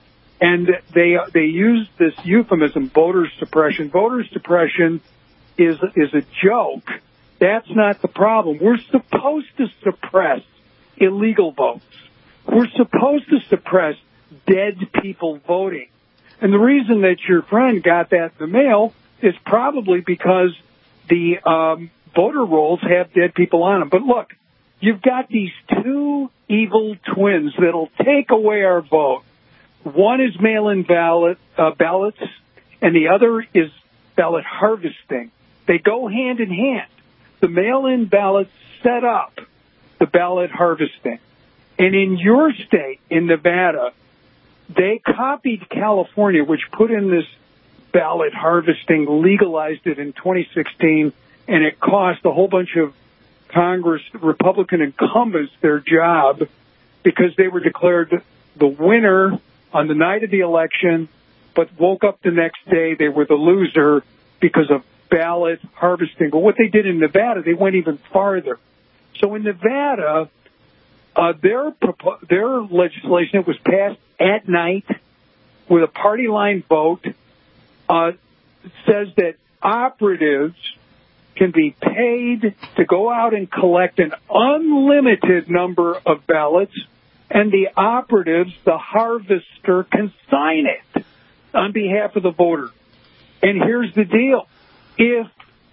And they they use this euphemism, voter suppression. Voter suppression is is a joke. That's not the problem. We're supposed to suppress illegal votes. We're supposed to suppress dead people voting. And the reason that your friend got that in the mail is probably because the um, voter rolls have dead people on them. But look, you've got these two evil twins that'll take away our vote. One is mail-in ballot, uh, ballots, and the other is ballot harvesting. They go hand in hand. The mail-in ballots set up the ballot harvesting. And in your state, in Nevada, they copied California, which put in this ballot harvesting, legalized it in twenty sixteen, and it cost a whole bunch of Congress Republican incumbents their job because they were declared the winner on the night of the election, but woke up the next day they were the loser because of ballot harvesting. But what they did in Nevada, they went even farther. So in Nevada, uh, their their legislation, it was passed at night with a party line vote, uh, says that operatives can be paid to go out and collect an unlimited number of ballots, and the operatives, the harvester, can sign it on behalf of the voter. And here's the deal. If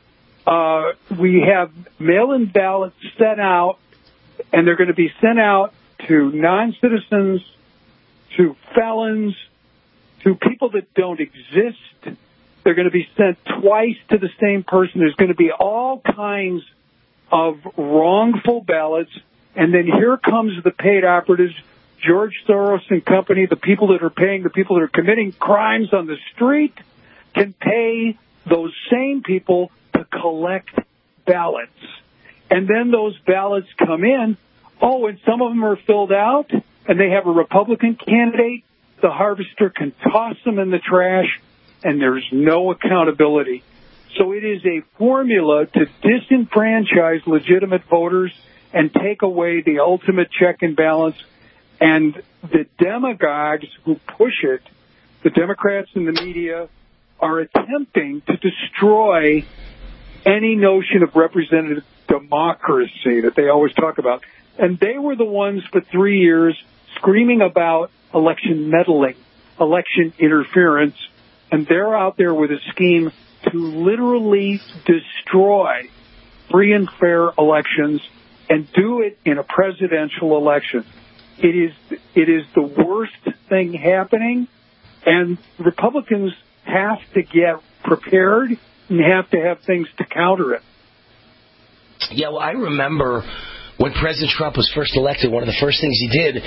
uh, we have mail-in ballots sent out, and they're going to be sent out to non-citizens, to felons, to people that don't exist, they're going to be sent twice to the same person. There's going to be all kinds of wrongful ballots. And then here comes the paid operatives, George Soros and company, the people that are paying, the people that are committing crimes on the street, can pay those same people to collect ballots. And then those ballots come in. Oh, and some of them are filled out, and they have a Republican candidate. The harvester can toss them in the trash, and there's no accountability. So it is a formula to disenfranchise legitimate voters and take away the ultimate check and balance. And the demagogues who push it, the Democrats and the media, are attempting to destroy any notion of representative democracy that they always talk about. And they were the ones for three years screaming about election meddling, election interference, and they're out there with a scheme to literally destroy free and fair elections and do it in a presidential election. It is it is the worst thing happening, and Republicans have to get prepared and have to have things to counter it. Yeah, well, I remember when President Trump was first elected, one of the first things he did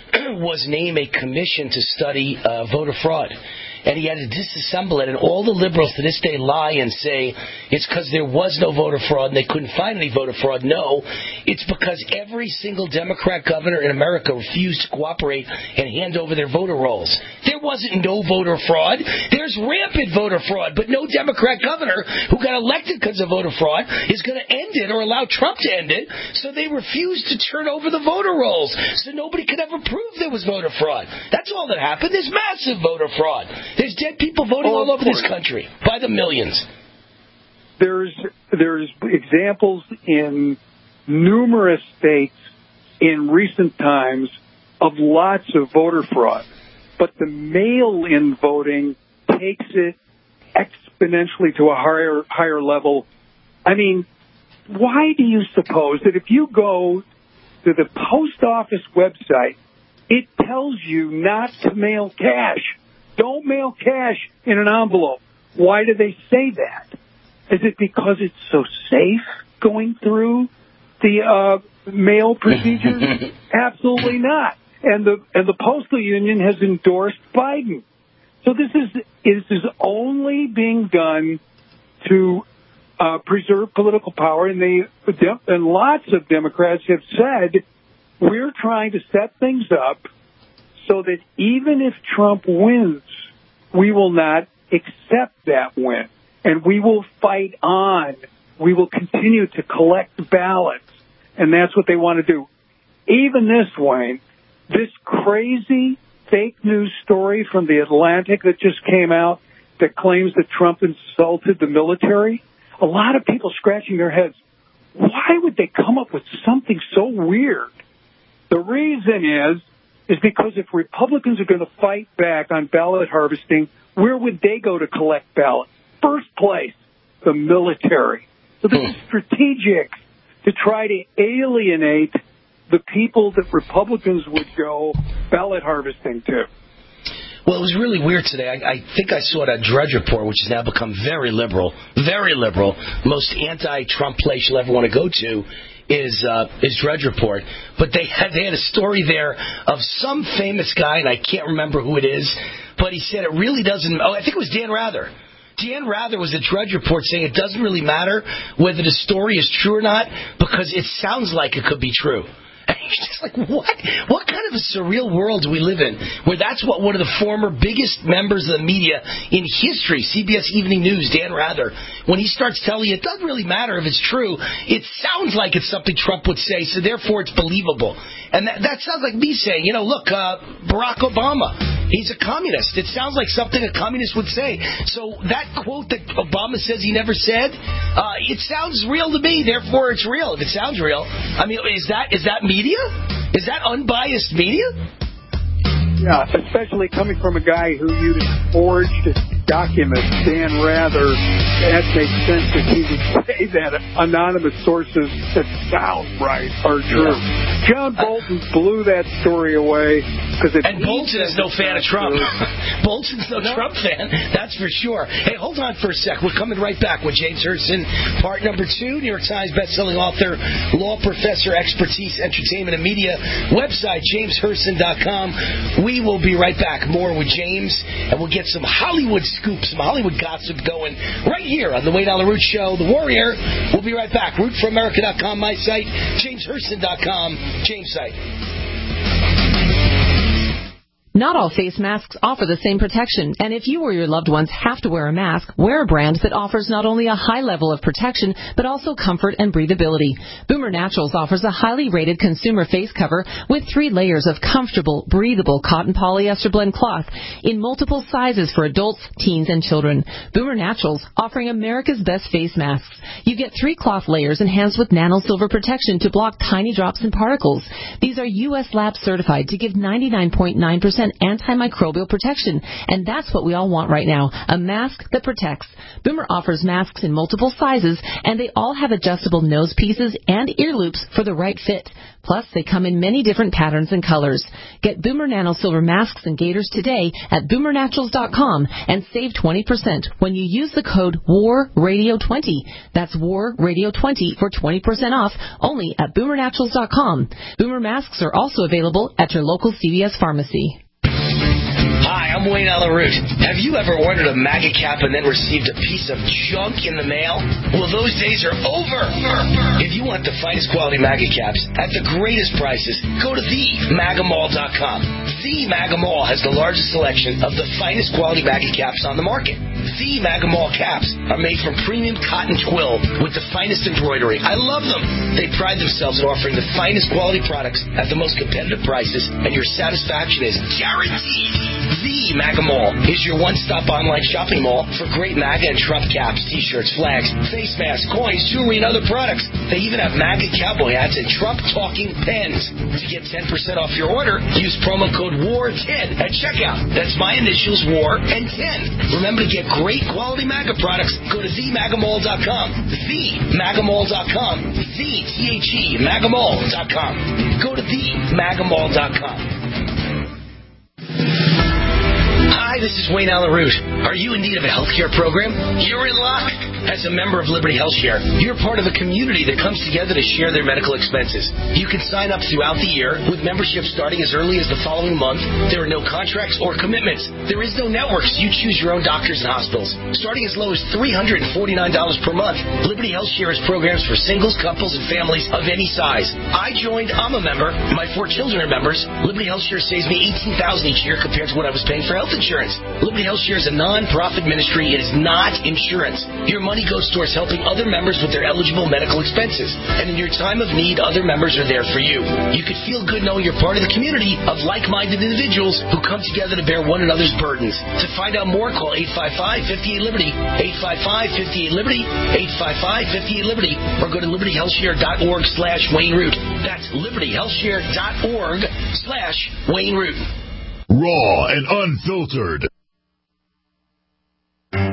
was name a commission to study uh, voter fraud. And he had to disassemble it, and all the liberals to this day lie and say it's because there was no voter fraud and they couldn't find any voter fraud. No, it's because every single Democrat governor in America refused to cooperate and hand over their voter rolls. There wasn't no voter fraud. There's rampant voter fraud, but no Democrat governor who got elected because of voter fraud is going to end it or allow Trump to end it, so they refused to turn over the voter rolls, so nobody could ever prove there was voter fraud. That's all that happened. There's massive voter fraud. There's dead people voting oh, all over this country by the millions. There's there's examples in numerous states in recent times of lots of voter fraud, but the mail-in voting takes it exponentially to a higher higher level. I mean, why do you suppose that if you go to the post office website, it tells you not to mail cash? Don't mail cash in an envelope. Why do they say that? Is it because it's so safe going through the uh, mail procedures? Absolutely not. And the and the Postal Union has endorsed Biden. So this is this is only being done to uh, preserve political power. And they and lots of Democrats have said we're trying to set things up so that even if Trump wins, we will not accept that win. And we will fight on. We will continue to collect ballots. And that's what they want to do. Even this, Wayne, this crazy fake news story from The Atlantic that just came out that claims that Trump insulted the military, a lot of people scratching their heads. Why would they come up with something so weird? The reason is, is because if Republicans are going to fight back on ballot harvesting, where would they go to collect ballots? First place, the military. So this is strategic. to try to alienate the people that Republicans would go ballot harvesting to. Well, it was really weird today. I, I think I saw that Drudge Report, which has now become very liberal, very liberal. Most anti-Trump place you'll ever want to go to is uh, is Drudge Report. But they had they had a story there of some famous guy, and I can't remember who it is, but he said it really doesn't. Oh, I think it was Dan Rather. Dan Rather was at Drudge Report saying it doesn't really matter whether the story is true or not because it sounds like it could be true. And he's just like, what? What kind of a surreal world do we live in where that's what one of the former biggest members of the media in history, C B S Evening News, Dan Rather, when he starts telling you it doesn't really matter if it's true, it sounds like it's something Trump would say, so therefore it's believable. And that, that sounds like me saying, you know, look, uh, Barack Obama, he's a communist. It sounds like something a communist would say. So that quote that Obama says he never said, uh, it sounds real to me, therefore it's real. If it sounds real, I mean, is that is that media? Is that unbiased media? Yeah, especially coming from a guy who used forged documents, Dan Rather. That makes sense that he would say that anonymous sources that sound right are true. Yeah. John Bolton blew that story away. It and Bolton is no fan of Trump. Bolton's no, no Trump fan, that's for sure. Hey, hold on for a sec. We're coming right back with James Hurston, part number two, New York Times bestselling author, law professor, expertise, entertainment, and media. Website, james hurston dot com. We will be right back. More with James, and we'll get some Hollywood scoop, some Hollywood gossip going right here on the Wayne Allyn Root Show. The Warrior. We'll be right back. root for america dot com, my site. james hurston dot com, James' site. Not all face masks offer the same protection, and if you or your loved ones have to wear a mask, wear a brand that offers not only a high level of protection, but also comfort and breathability. Boomer Naturals offers a highly rated consumer face cover with three layers of comfortable, breathable cotton polyester blend cloth in multiple sizes for adults, teens, and children. Boomer Naturals, offering America's best face masks. You get three cloth layers enhanced with nano silver protection to block tiny drops and particles. These are U S lab certified to give ninety-nine point nine percent antimicrobial protection, and that's what we all want right now, a mask that protects. Boomer offers masks in multiple sizes, and they all have adjustable nose pieces and ear loops for the right fit. Plus, they come in many different patterns and colors. Get Boomer Nano Silver masks and gaiters today at boomer naturals dot com and save twenty percent when you use the code war radio twenty. That's war radio twenty for twenty percent off only at boomer naturals dot com. Boomer masks are also available at your local C V S pharmacy. Hi, I'm Wayne Allyn Root. Have you ever ordered a MAGA cap and then received a piece of junk in the mail? Well, those days are over. If you want the finest quality MAGA caps at the greatest prices, go to the maga mall dot com. The MAGA Mall has the largest selection of the finest quality MAGA caps on the market. The MAGA Mall caps are made from premium cotton twill with the finest embroidery. I love them. They pride themselves in offering the finest quality products at the most competitive prices, and your satisfaction is guaranteed. The MAGA Mall is your one-stop online shopping mall for great MAGA and Trump caps, T-shirts, flags, face masks, coins, jewelry, and other products. They even have MAGA cowboy hats and Trump-talking pens. To get ten percent off your order, use promo code W A R ten at checkout. That's my initials, WAR and ten. Remember to get great quality MAGA products. Go to the maga mall dot com. the maga mall dot com. The T H E maga mall dot com. Go to the maga mall dot com. Hi, this is Wayne Allyn Root. Are you in need of a health care program? You're in luck. As a member of Liberty Health Share, you're part of a community that comes together to share their medical expenses. You can sign up throughout the year with membership starting as early as the following month. There are no contracts or commitments. There is no network, so you choose your own doctors and hospitals. Starting as low as three hundred forty-nine dollars per month, Liberty Health Share has programs for singles, couples, and families of any size. I joined. I'm a member. My four children are members. Liberty Health Share saves me eighteen thousand dollars each year compared to what I was paying for health insurance. Liberty Health Share is a non-profit ministry. It is not insurance. Your money goes towards helping other members with their eligible medical expenses. And in your time of need, other members are there for you. You could feel good knowing you're part of the community of like-minded individuals who come together to bear one another's burdens. To find out more, call eight five five, five eight Liberty, eight five five, five eight Liberty, eight five five, five eight Liberty, or go to liberty health share dot org slash Wayne Root. That's liberty health share dot org slash Wayne Root. Raw and unfiltered.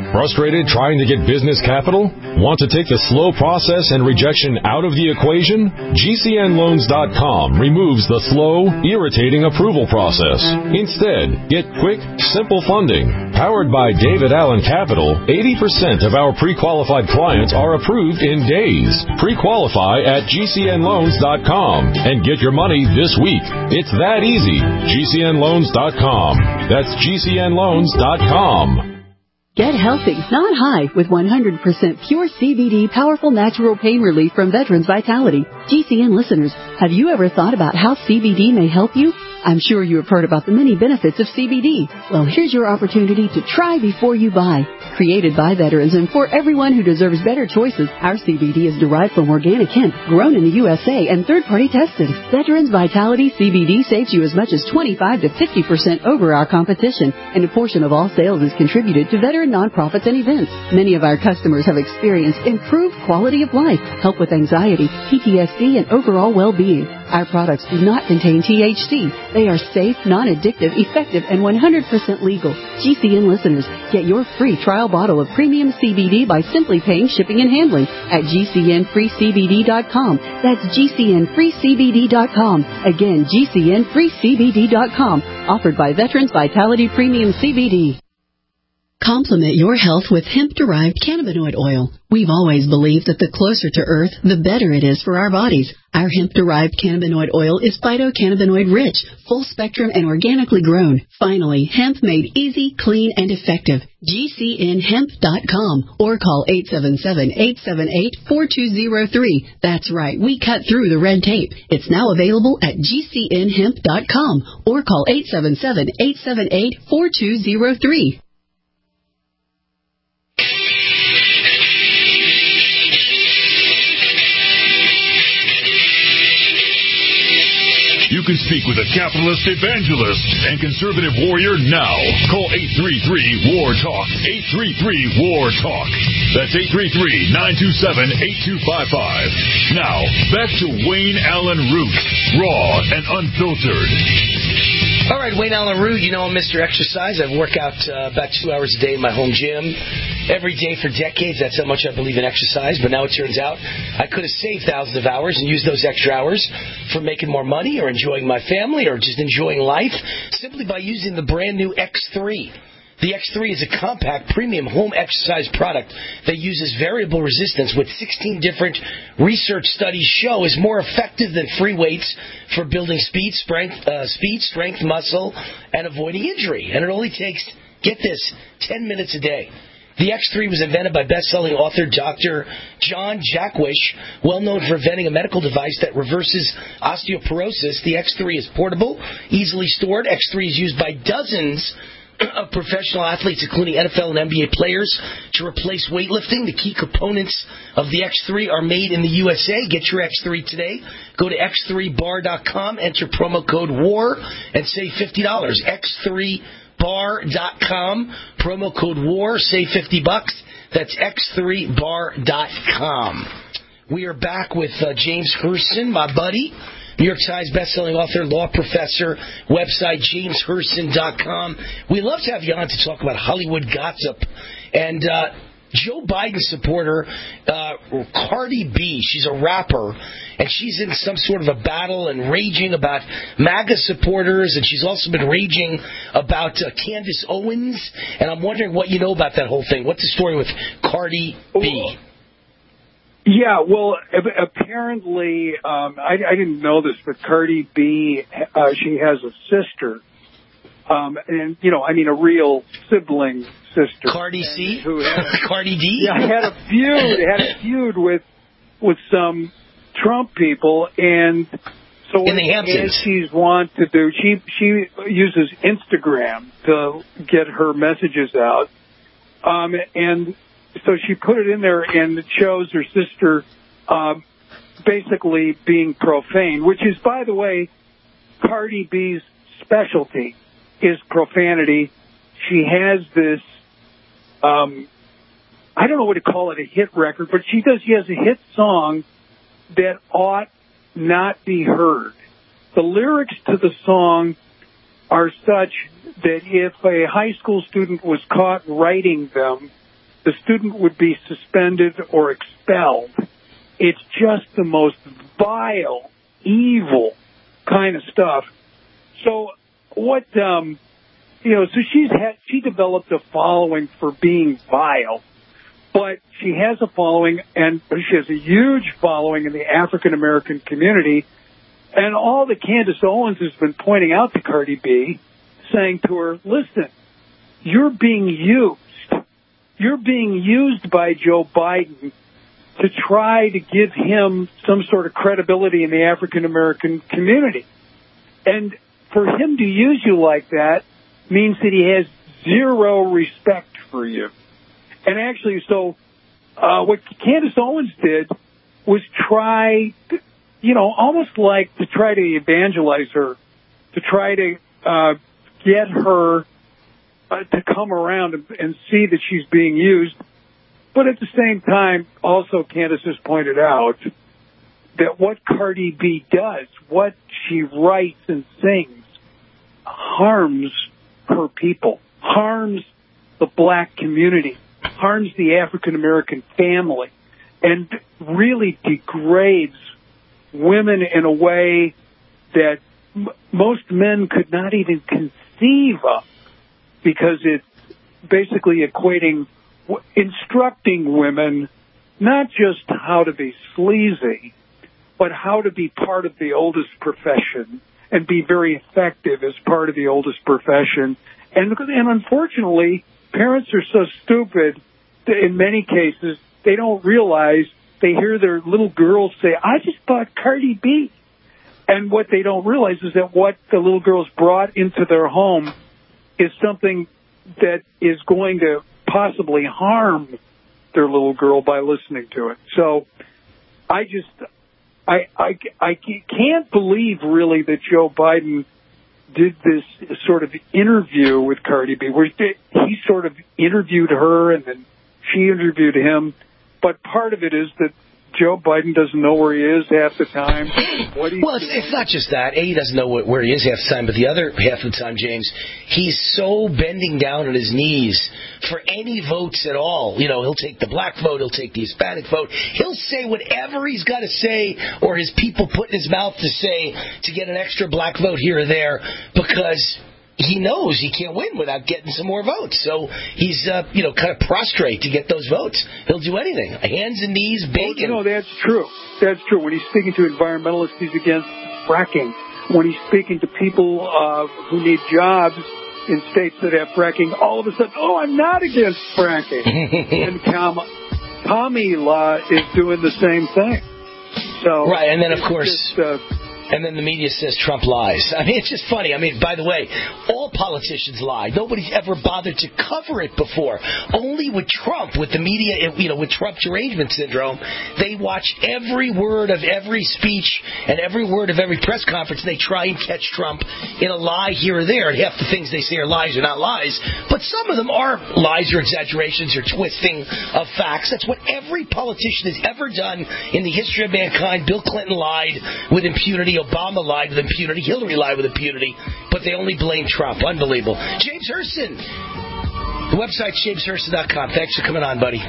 Frustrated trying to get business capital? Want to take the slow process and rejection out of the equation? G C N loans dot com removes the slow, irritating approval process. Instead, get quick, simple funding. Powered by David Allen Capital, eighty percent of our pre-qualified clients are approved in days. Pre-qualify at G C N loans dot com and get your money this week. It's that easy. G C N loans dot com. That's G C N loans dot com. Get healthy, not high, with one hundred percent pure C B D powerful natural pain relief from Veterans Vitality. G C N listeners, have you ever thought about how C B D may help you? I'm sure you have heard about the many benefits of C B D. Well, here's your opportunity to try before you buy. Created by veterans and for everyone who deserves better choices, our C B D is derived from organic hemp, grown in the U S A and third-party tested. Veterans Vitality C B D saves you as much as twenty-five to fifty percent over our competition, and a portion of all sales is contributed to veteran nonprofits and events. Many of our customers have experienced improved quality of life, help with anxiety, P T S D, and overall well-being. Our products do not contain T H C. They are safe, non-addictive, effective, and one hundred percent legal. G C N listeners, get your free trial bottle of premium C B D by simply paying shipping and handling at G C N free C B D dot com. That's G C N free C B D dot com. Again, G C N free C B D dot com. Offered by Veterans Vitality Premium C B D. Complement your health with hemp-derived cannabinoid oil. We've always believed that the closer to Earth, the better it is for our bodies. Our hemp-derived cannabinoid oil is phytocannabinoid-rich, full-spectrum, and organically grown. Finally, hemp made easy, clean, and effective. G C N hemp dot com or call eight seven seven, eight seven eight, four two zero three. That's right, we cut through the red tape. It's now available at G C N hemp dot com or call eight seven seven, eight seven eight, four two zero three. You can speak with a capitalist evangelist and conservative warrior now. Call eight three three, W A R, TALK. eight three three, W A R, TALK. That's eight three three, nine two seven, eight two five five. Now, back to Wayne Allen Root, raw and unfiltered. All right, Wayne Allen Root, you know I'm Mister Exercise. I work out uh, about two hours a day in my home gym. Every day for decades, that's how much I believe in exercise. But now it turns out I could have saved thousands of hours and used those extra hours for making more money or enjoying my family or just enjoying life simply by using the brand new X three. The X three is a compact, premium home exercise product that uses variable resistance, which sixteen different research studies show is more effective than free weights for building speed, strength, uh, speed, strength, muscle, and avoiding injury. And it only takes, get this, ten minutes a day. The X three was invented by best-selling author Doctor John Jaquish, well known for inventing a medical device that reverses osteoporosis. The X three is portable, easily stored. X three is used by dozens of professional athletes, including N F L and N B A players, to replace weightlifting. The key components of the X three are made in the U S A. Get your X three today. Go to x three bar dot com, enter promo code W A R, and save fifty dollars. X three bar dot com, promo code W A R, save fifty bucks. That's x three bar dot com. We are back with uh, James Hurston, my buddy. New York Times bestselling author, law professor, website james hurston dot com. We love to have you on to talk about Hollywood gossip. And uh, Joe Biden supporter, uh, Cardi B, she's a rapper, and she's in some sort of a battle and raging about MAGA supporters, and she's also been raging about uh, Candace Owens. And I'm wondering what you know about that whole thing. What's the story with Cardi B? Yeah, well, apparently, um, I, I didn't know this, but Cardi B, uh, she has a sister, um, and, you know, I mean, a real sibling sister. Cardi C? Who had, Cardi D? Yeah, had a feud, had a feud with, with some Trump people, and so in the Hamptons. She's want to do, she, she uses Instagram to get her messages out, um, and so she put it in there, and it shows her sister uh, basically being profane, which is, by the way, Cardi B's specialty is profanity. She has this, um, I don't know what to call it, a hit record, but she does. She has a hit song that ought not be heard. The lyrics to the song are such that if a high school student was caught writing them, the student would be suspended or expelled. It's just the most vile, evil kind of stuff. So what, um, you know, so she's had, she developed a following for being vile, but she has a following, and she has a huge following in the African American community. And all that Candace Owens has been pointing out to Cardi B, saying to her, listen, you're being used. You're being used by Joe Biden to try to give him some sort of credibility in the African American community. And for him to use you like that means that he has zero respect for you. And actually, so uh, what Candace Owens did was try, to, you know, almost like to try to evangelize her, to try to uh, get her uh, to come around and, and see that she's being used. But at the same time, also Candace has pointed out that what Cardi B does, what she writes and sings, harms her people, harms the black community, harms the African American family, and really degrades women in a way that m- most men could not even conceive of, because it's basically equating, w- instructing women not just how to be sleazy, but how to be part of the oldest profession and be very effective as part of the oldest profession. And, and unfortunately, parents are so stupid that in many cases they don't realize, they hear their little girls say, I just bought Cardi B. And what they don't realize is that what the little girls brought into their home is something that is going to possibly harm their little girl by listening to it. So I just, I, I, I can't believe really that Joe Biden did this sort of interview with Cardi B, where he sort of interviewed her and then she interviewed him. But part of it is that Joe Biden doesn't know where he is half the time. What well, it's, it's not just that. A, he doesn't know where he is half the time, but the other half of the time, James, he's so bending down on his knees for any votes at all. You know, he'll take the black vote, he'll take the Hispanic vote. He'll say whatever he's got to say, or his people put in his mouth to say, to get an extra black vote here or there, because he knows he can't win without getting some more votes. So he's, uh, you know, kind of prostrate to get those votes. He'll do anything. Hands and knees, begging. Oh, no, that's true. That's true. When he's speaking to environmentalists, he's against fracking. When he's speaking to people uh, who need jobs in states that have fracking, all of a sudden, oh, I'm not against fracking. And Tom, Tommy Law is doing the same thing. So right, and then, of course... Just, uh, And then the media says Trump lies. I mean, it's just funny. I mean, by the way, all politicians lie. Nobody's ever bothered to cover it before. Only with Trump, with the media, you know, with Trump derangement syndrome, they watch every word of every speech and every word of every press conference. They try and catch Trump in a lie here or there. And half the things they say are lies are not lies. But some of them are lies or exaggerations or twisting of facts. That's what every politician has ever done in the history of mankind. Bill Clinton lied with impunity. Obama lied with impunity. Hillary lied with impunity. But they only blame Trump. Unbelievable. James Hurston. The website's james hurston dot com. Thanks for coming on, buddy.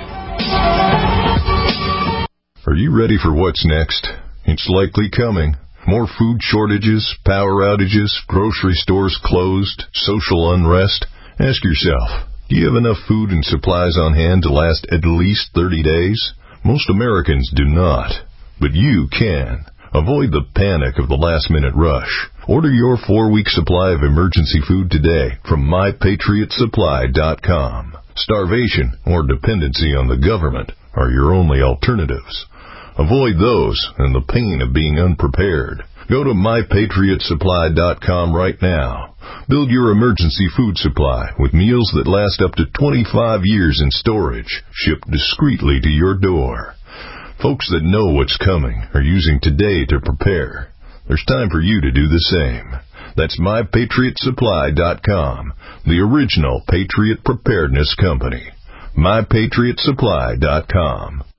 Are you ready for what's next? It's likely coming. More food shortages, power outages, grocery stores closed, social unrest. Ask yourself, do you have enough food and supplies on hand to last at least thirty days? Most Americans do not, but you can. Avoid the panic of the last-minute rush. Order your four-week supply of emergency food today from my patriot supply dot com. Starvation or dependency on the government are your only alternatives. Avoid those and the pain of being unprepared. Go to my patriot supply dot com right now. Build your emergency food supply with meals that last up to twenty-five years in storage, shipped discreetly to your door. Folks that know what's coming are using today to prepare. There's time for you to do the same. That's my patriot supply dot com, the original Patriot Preparedness Company. my patriot supply dot com.